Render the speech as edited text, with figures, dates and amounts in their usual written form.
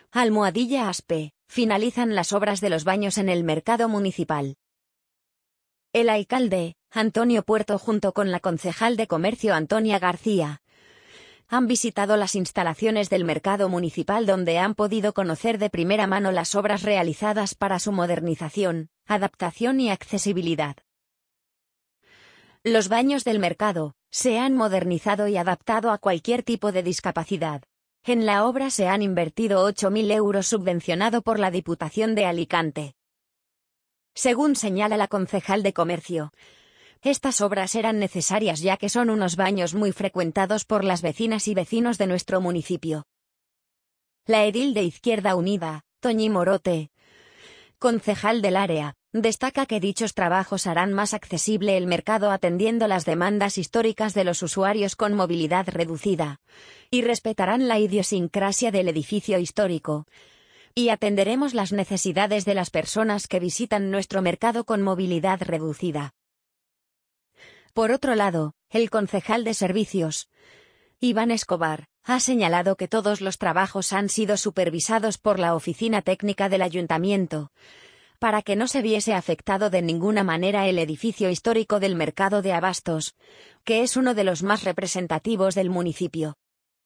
Almohadilla Aspe, finalizan las obras de los baños en el mercado municipal. El alcalde, Antonio Puerto, junto con la concejal de Comercio Antonia García, han visitado las instalaciones del mercado municipal, donde han podido conocer de primera mano las obras realizadas para su modernización, adaptación y accesibilidad. Los baños del mercado se han modernizado y adaptado a cualquier tipo de discapacidad. En la obra se han invertido 8.000 euros subvencionado por la Diputación de Alicante. Según señala la concejal de Comercio, estas obras eran necesarias ya que son unos baños muy frecuentados por las vecinas y vecinos de nuestro municipio. La edil de Izquierda Unida, Toñi Morote, concejal del área, destaca que dichos trabajos harán más accesible el mercado atendiendo las demandas históricas de los usuarios con movilidad reducida, y respetarán la idiosincrasia del edificio histórico, y atenderemos las necesidades de las personas que visitan nuestro mercado con movilidad reducida. Por otro lado, el concejal de Servicios, Iván Escobar, ha señalado que todos los trabajos han sido supervisados por la Oficina Técnica del Ayuntamiento, para que no se viese afectado de ninguna manera el edificio histórico del Mercado de Abastos, que es uno de los más representativos del municipio.